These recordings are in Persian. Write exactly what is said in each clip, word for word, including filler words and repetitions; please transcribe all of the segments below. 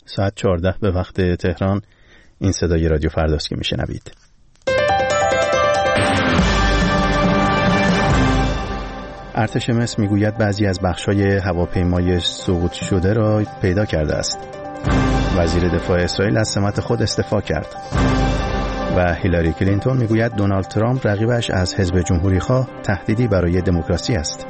ساعت چهارده به وقت تهران. این صدای رادیو فرداست که میشنوید. ارتش مصر میگوید بعضی از بخش‌های هواپیمای سقوط شده را پیدا کرده است. وزیر دفاع اسرائیل از سمت خود استعفا کرد. و هیلاری کلینتون میگوید دونالد ترامپ رقیبش از حزب جمهوری‌خواه تهدیدی برای دموکراسی است.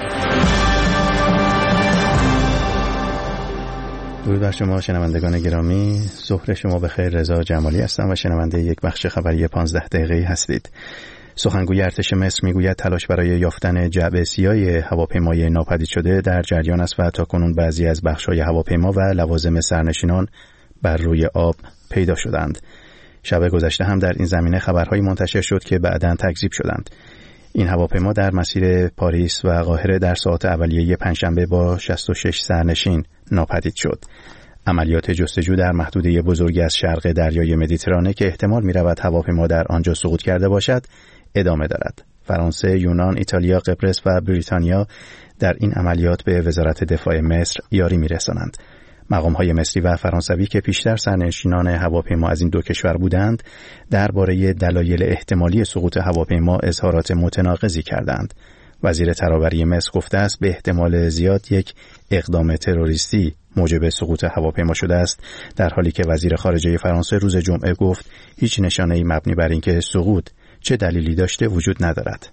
درود بر شما شنوندگان گرامی، ظهر شما بخیر. رضا جمالی هستم و شنونده یک بخش خبری پانزده دقیقه‌ای هستید. سخنگوی ارتش مصر میگوید تلاش برای یافتن جعبه سیاه هواپیمای ناپدید شده در جریان است و تاکنون بعضی از بخش‌های هواپیما و لوازم سرنشینان بر روی آب پیدا شدند. شب گذشته هم در این زمینه خبرهایی منتشر شد که بعداً تکذیب شدند. این هواپیما در مسیر پاریس و قاهره در ساعات اولیه پنجشنبه با شصت و شش سرنشین ناپدید شد. عملیات جستجو در محدوده بزرگی از شرق دریای مدیترانه که احتمال می‌رود هواپیما در آنجا سقوط کرده باشد ادامه دارد. فرانسه، یونان، ایتالیا، قبرس و بریتانیا در این عملیات به وزارت دفاع مصر یاری می‌رسانند. مقام‌های مصری و فرانسوی که پیشتر سرنشینان هواپیما از این دو کشور بودند، درباره دلایل احتمالی سقوط هواپیما اظهارات متناقضی کردند. وزیر ترابری مصر گفته است به احتمال زیاد یک اقدام تروریستی موجب سقوط هواپیما شده است، در حالی که وزیر خارجه فرانسه روز جمعه گفت هیچ نشانه‌ای مبنی بر اینکه سقوط چه دلیلی داشته وجود ندارد.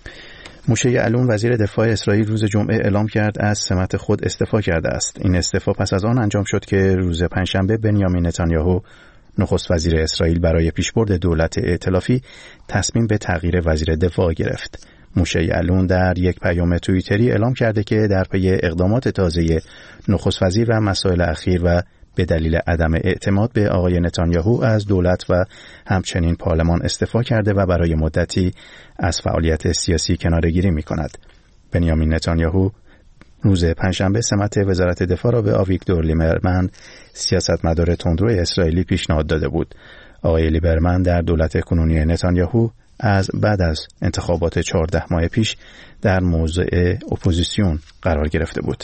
موشه یعلون وزیر دفاع اسرائیل روز جمعه اعلام کرد از سمت خود استعفا کرده است. این استعفا پس از آن انجام شد که روز پنجشنبه بنیامین نتانیاهو نخست وزیر اسرائیل برای پیشبرد دولت ائتلافی تصمیم به تغییر وزیر دفاع گرفت. موشه یعلون در یک پیام توییتری اعلام کرده که در پی اقدامات تازه نخست وزیر و مسائل اخیر و به دلیل عدم اعتماد به آقای نتانیاهو از دولت و همچنین پارلمان استعفا کرده و برای مدتی از فعالیت سیاسی کناره‌گیری می‌کند. بنیامین نتانیاهو روز پنجشنبه سمت وزارت دفاع را به آویگدور لیبرمن سیاستمدار تندرو اسرائیلی پیشنهاد داده بود. آقای لیبرمن در دولت کنونی نتانیاهو از بعد از انتخابات چهارده ماه پیش در موضع اپوزیسیون قرار گرفته بود.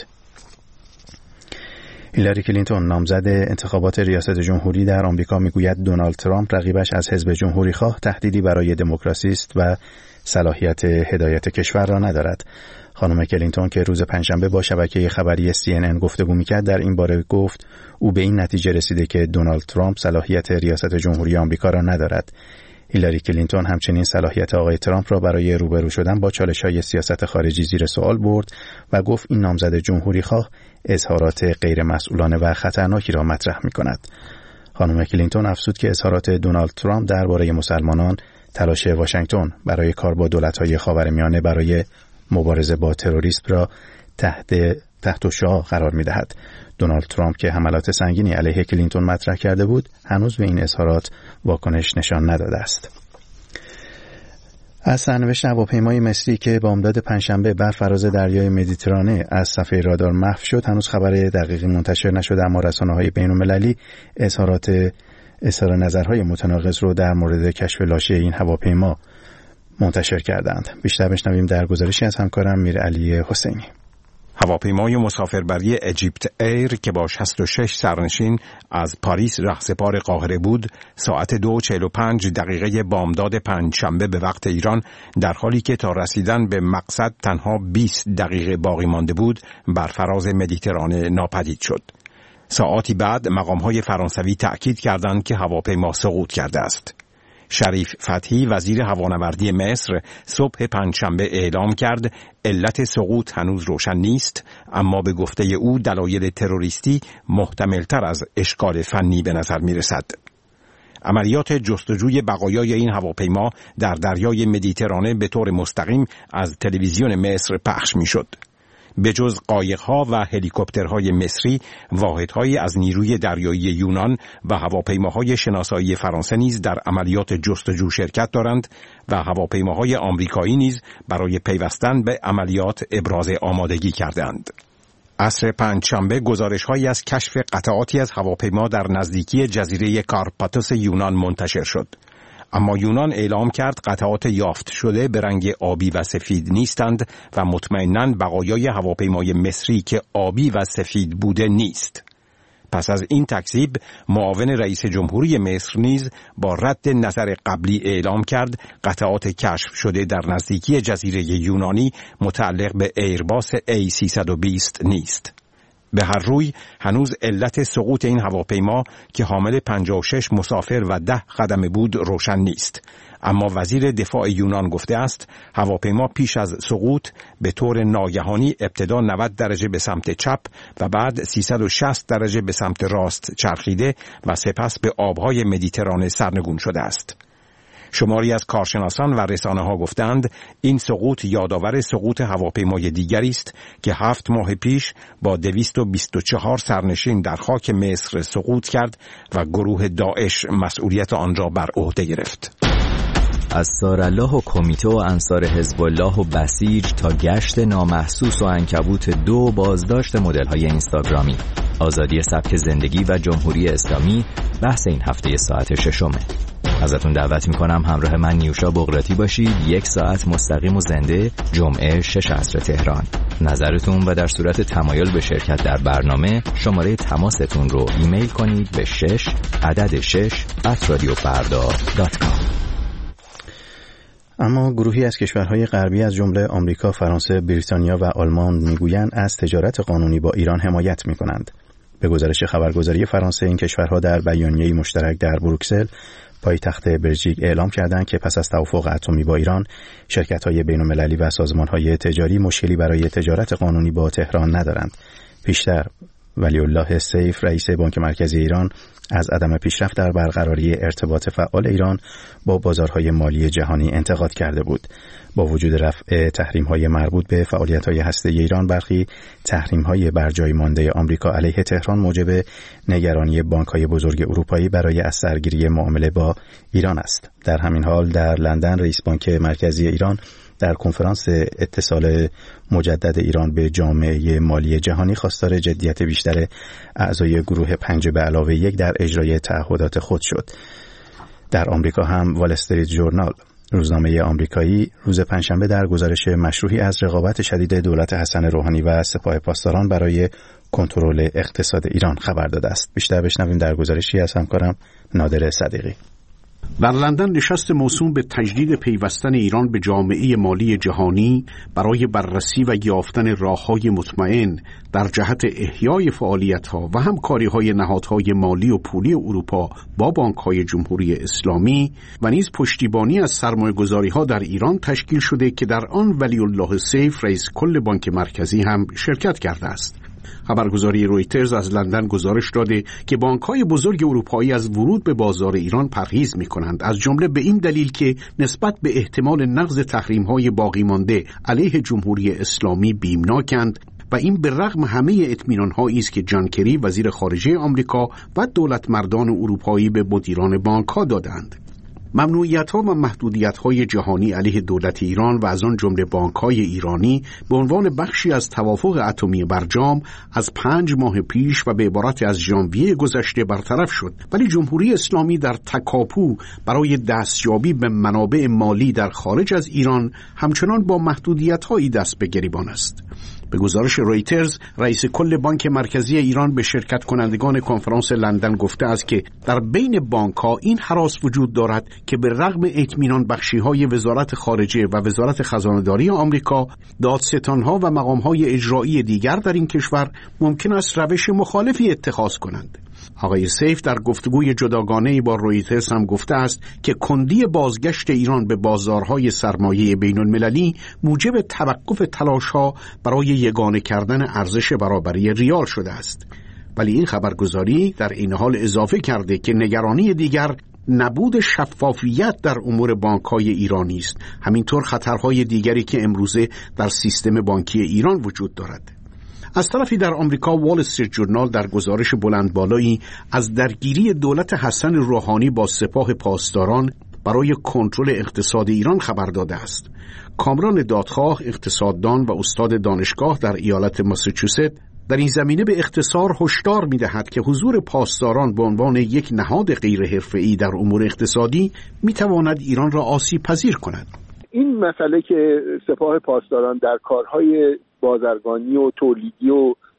هیلاری کلینتون نامزد انتخابات ریاست جمهوری در آمریکا میگوید دونالد ترامپ رقیبش از حزب جمهوری‌خواه تهدیدی برای دموکراسی است و صلاحیت هدایت کشور را ندارد. خانم کلینتون که روز پنجشنبه با شبکه خبری سی ان ان گفتگو می‌کرد در این باره گفت او به این نتیجه رسیده که دونالد ترامپ صلاحیت ریاست جمهوری آمریکا را ندارد. هیلاری کلینتون همچنین صلاحیت آقای ترامپ را برای روبرو شدن با چالش‌های سیاست خارجی زیر سوال برد و گفت این نامزد جمهوری‌خواه اظهارات غیر مسئولانه و خطرناکی را مطرح می‌کند. خانم کلینتون افزود که اظهارات دونالد ترامپ درباره مسلمانان تلاش واشنگتن برای کار با دولت‌های خاورمیانه برای مبارزه با تروریسم را تحت تحت شعاع قرار می‌دهد. دونالد ترامپ که حملات سنگینی علیه کلینتون مطرح کرده بود، هنوز به این اظهارات واکنش نشان نداده است. از سرنوشت هواپیمای مصری که بامداد پنجشنبه بر فراز دریای مدیترانه از صفحه رادار محو شد هنوز خبر دقیقی منتشر نشده، اما رسانه‌های بین‌المللی اظهارات اظهار نظرهای متناقض رو در مورد کشف لاشه این هواپیما منتشر کردند. بیشتر بشنویم در گزارشی از همکارم میرعلی حسینی. هواپیمای مسافربری اجیپت ایر که با شصت و شش سرنشین از پاریس رهسپار قاهره بود، ساعت دو و چهل و پنج دقیقه بامداد پنجشنبه به وقت ایران، در حالی که تا رسیدن به مقصد تنها بیست دقیقه باقی مانده بود، بر فراز مدیترانه ناپدید شد. ساعاتی بعد مقام‌های فرانسوی تأکید کردند که هواپیما سقوط کرده است. شریف فتحی وزیر هوانوردی مصر صبح پنجشنبه اعلام کرد علت سقوط هنوز روشن نیست، اما به گفته او دلایل تروریستی محتملتر از اشکال فنی به نظر می رسد. عملیات جستجوی بقایای این هواپیما در دریای مدیترانه به طور مستقیم از تلویزیون مصر پخش می شد. به جز قایق‌ها و هلیکوپترهای مصری، واحدهایی از نیروی دریایی یونان و هواپیماهای شناسایی فرانسه نیز در عملیات جستجو شرکت دارند و هواپیماهای آمریکایی نیز برای پیوستن به عملیات ابراز آمادگی کردند. عصر پنجشنبه گزارش‌هایی از کشف قطعاتی از هواپیما در نزدیکی جزیره کارپاتوس یونان منتشر شد. اما یونان اعلام کرد قطعات یافت شده به رنگ آبی و سفید نیستند و مطمئناً بقایای هواپیمای مصری که آبی و سفید بوده نیست. پس از این تکذیب معاون رئیس جمهوری مصر نیز با رد نظر قبلی اعلام کرد قطعات کشف شده در نزدیکی جزیره یونانی متعلق به ایرباس ای سیصد و بیست نیست. به هر روی هنوز علت سقوط این هواپیما که حامل پنجاه و شش مسافر و ده خدمه بود روشن نیست. اما وزیر دفاع یونان گفته است هواپیما پیش از سقوط به طور ناگهانی ابتدا نود درجه به سمت چپ و بعد سیصد و شصت درجه به سمت راست چرخیده و سپس به آبهای مدیترانه سرنگون شده است. شماری از کارشناسان و رسانه ها گفتند این سقوط یادآور سقوط هواپیمای دیگری است که هفت ماه پیش با دویست و بیست و چهار سرنشین در خاک مصر سقوط کرد و گروه داعش مسئولیت آن را بر عهده گرفت. از سارالله و کمیته و انصار حزب الله و بسیج تا گشت نامحسوس و عنکبوت دو بازداشت مدل‌های اینستاگرامی، آزادی سبک زندگی و جمهوری اسلامی بحث این هفته ساعت ششمه. ازتون دعوت میکنم همراه من نیوشا بغراتی باشید. یک ساعت مستقیم و زنده جمعه شش عصر تهران. نظرتون و در صورت تمایل به شرکت در برنامه شماره تماستون رو ایمیل کنید به شش عدد شش ات رادیو فردا دات کام. اما گروهی از کشورهای غربی از جمله آمریکا، فرانسه، بریتانیا و آلمان میگویند از تجارت قانونی با ایران حمایت میکنند. به گزارش خبرگزاری فرانسه این کشورها در بیانیه‌ای مشترک در بروکسل پایتخت بلژیک اعلام کردند که پس از توافق اتمی با ایران شرکت‌های بین‌المللی و سازمان‌های تجاری مشکلی برای تجارت قانونی با تهران ندارند. پیشتر ولی الله سیف رئیس بانک مرکزی ایران از عدم پیشرفت در برقراری ارتباط فعال ایران با بازارهای مالی جهانی انتقاد کرده بود. با وجود رفع تحریم‌های مربوط به فعالیت‌های هسته‌ای ایران، برخی تحریم‌های برجای مانده آمریکا علیه تهران موجب نگرانی بانک‌های بزرگ اروپایی برای از سرگیری معامله با ایران است. در همین حال در لندن رئیس بانک مرکزی ایران در کنفرانس اتصال مجدد ایران به جامعه مالی جهانی خواستار جدیت بیشتر اعضای گروه پنج به علاوه یک در اجرای تعهدات خود شد. در آمریکا هم وال استریت ژورنال، روزنامه آمریکایی، روز پنجشنبه در گزارش مشروحی از رقابت شدید دولت حسن روحانی و سپاه پاسداران برای کنترل اقتصاد ایران خبر داده است. بیشتر بشنویم در گزارشی از همکارم نادر صدیقی. در لندن نشست موسوم به تجدید پیوستن ایران به جامعه مالی جهانی برای بررسی و یافتن راه‌های مطمئن در جهت احیای فعالیت‌ها و همکاری‌های نهادهای مالی و پولی اروپا با بانک‌های جمهوری اسلامی و نیز پشتیبانی از سرمایه‌گذاری‌ها در ایران تشکیل شده که در آن ولی الله سیف رئیس کل بانک مرکزی هم شرکت کرده است. خبرگزاری رویترز از لندن گزارش داده که بانک‌های بزرگ اروپایی از ورود به بازار ایران پرهیز می‌کنند، از جمله به این دلیل که نسبت به احتمال نقض تحریم‌های باقی مانده علیه جمهوری اسلامی بیمناکند و این به رغم همه اطمینان‌هایی است که جان کری وزیر خارجه آمریکا و دولتمردان اروپایی به مدیران بانک‌ها دادند. ممنوعیت‌ها و محدودیت‌های جهانی علیه دولت ایران و از آن جمله بانک‌های ایرانی به عنوان بخشی از توافق اتمی برجام از پنج ماه پیش و به عبارت از ژانویه گذشته برطرف شد، ولی جمهوری اسلامی در تکاپو برای دستیابی به منابع مالی در خارج از ایران همچنان با محدودیت‌هایی دست به گریبان است. به گزارش رویترز، رئیس کل بانک مرکزی ایران به شرکت کنندگان کنفرانس لندن گفته است که در بین بانک‌ها این هراس وجود دارد که به رغم اطمینان بخشی‌های وزارت خارجه و وزارت خزانه‌داری آمریکا، دادستان‌ها و مقام‌های اجرایی دیگر در این کشور ممکن است روش مخالفی اتخاذ کنند. آقای سیف در گفتگوی جداگانه‌ای با رویترز هم گفته است که کندی بازگشت ایران به بازارهای سرمایه بین‌المللی موجب توقف تلاش‌ها برای یگانه کردن ارزش برابری ریال شده است. ولی این خبرگزاری در این حال اضافه کرده که نگرانی دیگر نبود شفافیت در امور بانک‌های ایرانی است، همینطور خطرهای دیگری که امروزه در سیستم بانکی ایران وجود دارد. از طرفی در آمریکا وال استریت ژورنال در گزارش بلند بالایی از درگیری دولت حسن روحانی با سپاه پاسداران برای کنترل اقتصاد ایران خبر داده است. کامران دادخواه، اقتصاددان و استاد دانشگاه در ایالت ماساچوست، در این زمینه به اختصار هشدار می‌دهد که حضور پاسداران به عنوان یک نهاد غیر حرفه‌ای در امور اقتصادی می‌تواند ایران را آسیب پذیر کند. این مسئله که سپاه پاسداران در کارهای بازرگانی و تولیدی و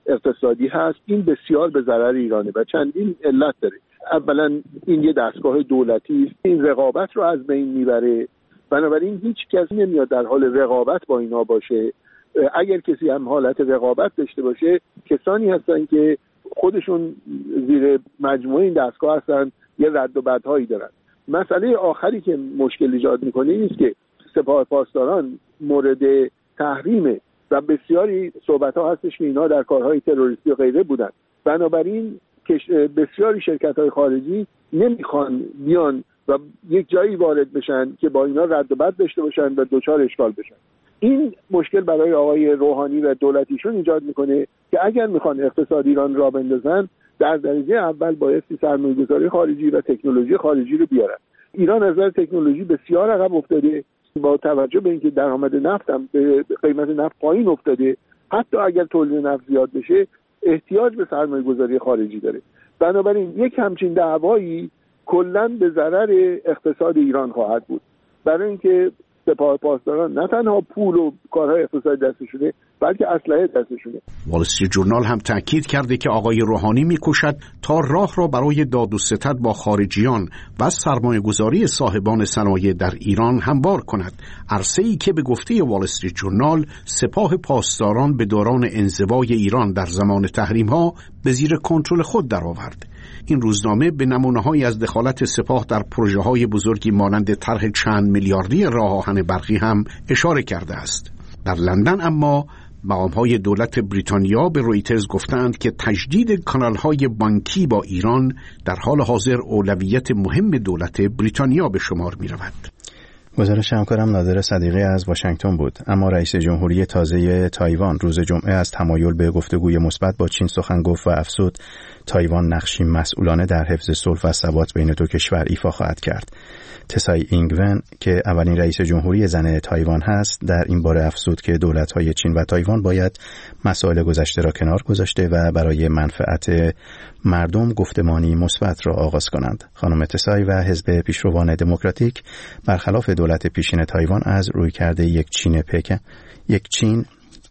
اقتصادی هست، این بسیار به ضرر ایرانه و چندین علت داره. اولا این یه دستگاه دولتی است، این رقابت رو از بین میبره، بنابراین هیچ کسی نمیاد در حال رقابت با اینا باشه. اگر کسی هم حالت رقابت داشته باشه، کسانی هستن که خودشون زیر مجموعه این دستگاه هستن، یه رد و بدهایی دارن. مسئله آخری که مشکل ایجاد میکنه این است که سپاه پاسداران مورد تحریمه و بسیاری صحبت‌ها هستش که اینا در کارهای تروریستی و غیره بودن. بنابراین بسیاری شرکت‌های خارجی نمیخوان بیان و یک جایی وارد بشن که با اینا رد و بد داشته باشن و دچار اشکال بشن. این مشکل برای آقای روحانی و دولتیشون ایجاد میکنه که اگر میخوان اقتصاد ایران را بندازن، در درجه اول بایستی سرمایه‌گذاری خارجی و تکنولوژی خارجی رو بیارن. ایران از نظر تکنولوژی بسیار عقب افتاده، با توجه به اینکه درآمد نفت هم به قیمت نفت پایین افتاده. حتی اگر تولید نفت زیاد بشه احتیاج به سرمایه‌گذاری خارجی داره. بنابراین یک همچین دعوایی کلاً به ضرر اقتصاد ایران خواهد بود، برای اینکه سپاه پاسداران نه تنها پول و کارهای اقتصادی دستشونه بلکه اسلحه دستشونه. وال استریت جورنال هم تاکید کرده که آقای روحانی می‌کوشد تا راه را برای داد و ستد با خارجیان و سرمایه‌گذاری صاحبان صنایع در ایران هموار کند، عرصه‌ای که به گفته وال استریت جورنال سپاه پاسداران به دوران انزوای ایران در زمان تحریم‌ها به زیر کنترل خود درآورد. این روزنامه به نمونه‌هایی از دخالت سپاه در پروژه‌های بزرگی مانند طرح چند میلیاردی راه آهن برقی هم اشاره کرده است. در لندن اما مقام‌های دولت بریتانیا به رویترز گفتند که تجدید کانال‌های بانکی با ایران در حال حاضر اولویت مهم دولت بریتانیا به شمار می‌رود. گزارش همکارم نادر صدیقی از واشنگتن بود. اما رئیس جمهوری تازه تایوان روز جمعه از تمایل به گفتگوی مثبت با چین سخن گفت و افزود تایوان نقشی مسئولانه در حفظ صلح و ثبات بین دو کشور ایفا خواهد کرد. تسای اینگون که اولین رئیس جمهوری زن تایوان هست در این باره افزود که دولت‌های چین و تایوان باید مسائل گذشته را کنار گذاشته و برای منفعت مردم گفتمانی مثبت را آغاز کنند. خانم تسای و حزب پیشروان دموکراتیک برخلاف دولت پیشین تایوان از رویکرد یک چین پکن یک چین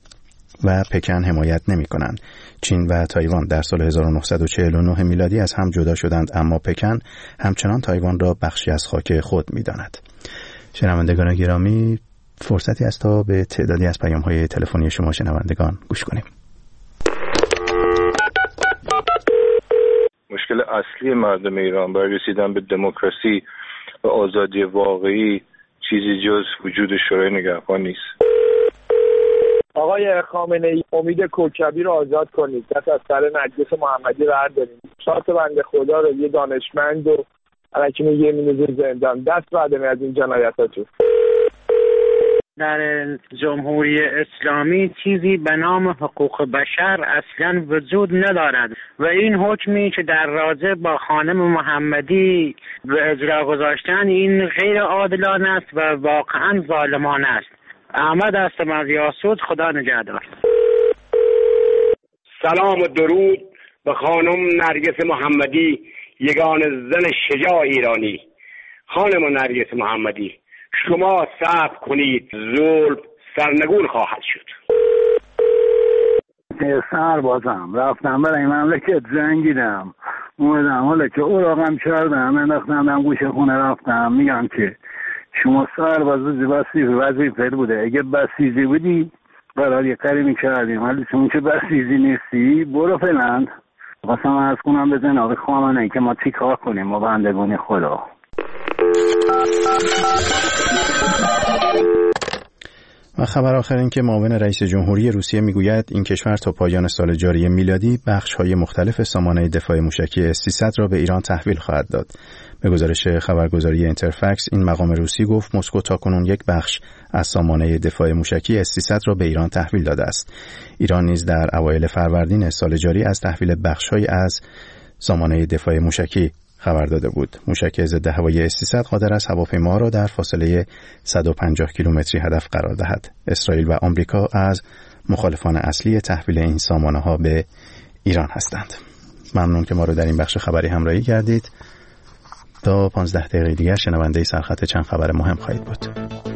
و پکن حمایت نمی کنند. چین و تایوان در سال هزار و نهصد و چهل و نه میلادی از هم جدا شدند، اما پکن همچنان تایوان را بخشی از خاک خود می داند. شنوندگان گرامی، فرصتی است تا به تعدادی از پیام‌های تلفنی شما شنوندگان گوش کنیم. مشکل اصلی مردم ایران برای رسیدن به دموکراسی و آزادی واقعی چیزی جز وجود شورای نگهبان نیست. آقای خامنه ای، امید کوکبی رو آزاد کنید، دست از سر نرگس محمدی بردارید. شات بنده خدا رو یه دانشمند و الکی میگه میندازه زندان. دست بردارید از این جنایتاتون. در جمهوری اسلامی چیزی به نام حقوق بشر اصلا وجود ندارد و این حکمی که در راجع با خانم محمدی به اجرا گذاشتن این غیر عادلانه است و واقعا ظالمانه است. احمد هستم از یاسود، خدا نگهدار. سلام و درود به خانم نرگس محمدی، یگان زن شجاع ایرانی. خانم نرگس محمدی، شما صبر کنید، ظلم سرنگون خواهد شد. سربازم رفتم برای مملکت جنگیدم، اومدم حالا که اوراقم کردم انداختم دم گوشه خونه رفتم میگم که شما سرباز بسیجی وظیفه بوده، اگه بسیجی بودی قرار یه کاری میکردیم، ولی چون که بسیجی نیستی برو فلند. خواستم عرض کنم به جناب خامنه‌ای که ما چیکار کنیم ما بندگان خدا. و خبر آخر این که معاون رئیس جمهوری روسیه میگوید این کشور تا پایان سال جاری میلادی بخش‌های مختلف سامانه دفاع موشکی اس سیصد را به ایران تحویل خواهد داد. به گزارش خبرگزاری اینترفکس این مقام روسی گفت مسکو تاکنون یک بخش از سامانه دفاع موشکی اس سیصد را به ایران تحویل داده است. ایران نیز در اوایل فروردین سال جاری از تحویل بخش‌هایی از سامانه دفاع موشکی خبر داده بود. موشک ضد هوایی اس سیصد قادر است هواپیما را در فاصله صد و پنجاه کیلومتری هدف قرار دهد. اسرائیل و آمریکا از مخالفان اصلی تحویل این سامانه‌ها به ایران هستند. ممنون که ما رو در این بخش خبری همراهی کردید. تا پانزده دقیقه دیگر شنونده سرخط چند خبر مهم خواهید بود.